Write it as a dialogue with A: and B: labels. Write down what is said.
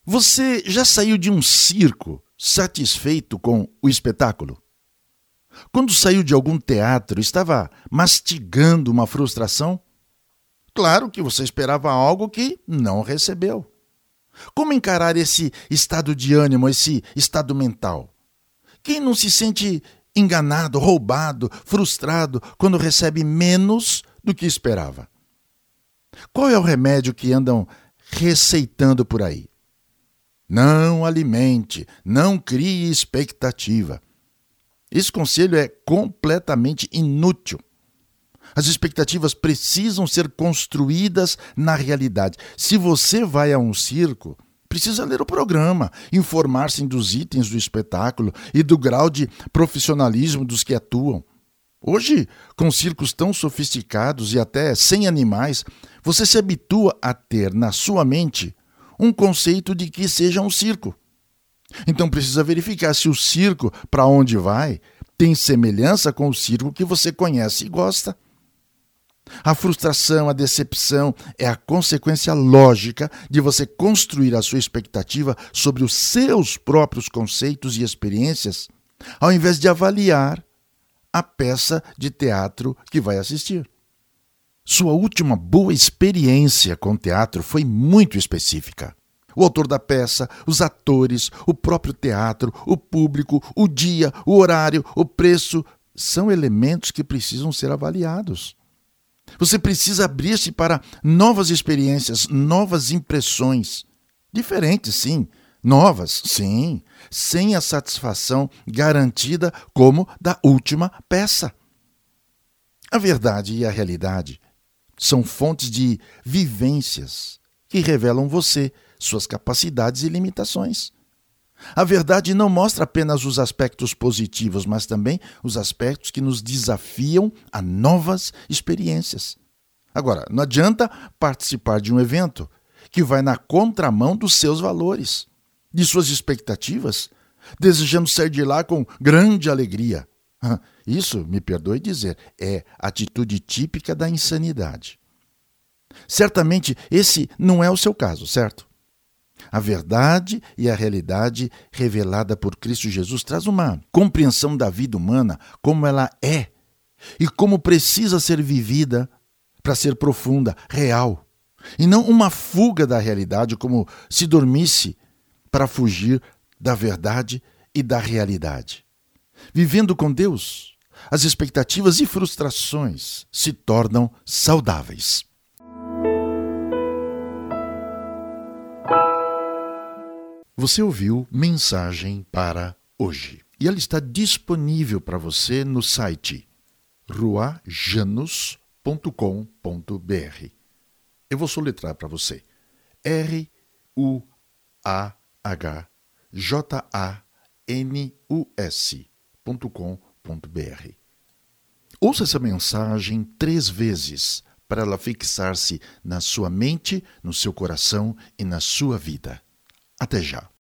A: Você já saiu de um circo satisfeito com o espetáculo? Quando saiu de algum teatro, estava mastigando uma frustração? Claro que você esperava algo que não recebeu. Como encarar esse estado de ânimo, esse estado mental? Quem não se sente enganado, roubado, frustrado quando recebe menos do que esperava? Qual é o remédio que andam receitando por aí? Não alimente, não crie expectativa. Esse conselho é completamente inútil. As expectativas precisam ser construídas na realidade. Se você vai a um circo, precisa ler o programa, informar-se dos itens do espetáculo e do grau de profissionalismo dos que atuam. Hoje, com circos tão sofisticados e até sem animais, você se habitua a ter na sua mente um conceito de que seja um circo. Então precisa verificar se o circo para onde vai tem semelhança com o circo que você conhece e gosta. A frustração, a decepção é a consequência lógica de você construir a sua expectativa sobre os seus próprios conceitos e experiências, ao invés de avaliar a peça de teatro que vai assistir. Sua última boa experiência com teatro foi muito específica. O autor da peça, os atores, o próprio teatro, o público, o dia, o horário, o preço, são elementos que precisam ser avaliados. Você precisa abrir-se para novas experiências, novas impressões. Diferentes, sim. Novas, sim. Sem a satisfação garantida como da última peça. A verdade e a realidade são fontes de vivências que revelam você, suas capacidades e limitações. A verdade não mostra apenas os aspectos positivos, mas também os aspectos que nos desafiam a novas experiências. Agora, não adianta participar de um evento que vai na contramão dos seus valores, de suas expectativas, desejando sair de lá com grande alegria. Isso, me perdoe dizer, é atitude típica da insanidade. Certamente esse não é o seu caso, certo? A verdade e a realidade revelada por Cristo Jesus traz uma compreensão da vida humana como ela é e como precisa ser vivida para ser profunda, real, e não uma fuga da realidade como se dormisse para fugir da verdade e da realidade. Vivendo com Deus, as expectativas e frustrações se tornam saudáveis. Você ouviu Mensagem para Hoje. E ela está disponível para você no site ruajanus.com.br. Eu vou soletrar para você. ruajanus.com.br. Ouça essa mensagem 3 vezes para ela fixar-se na sua mente, no seu coração e na sua vida. Até já.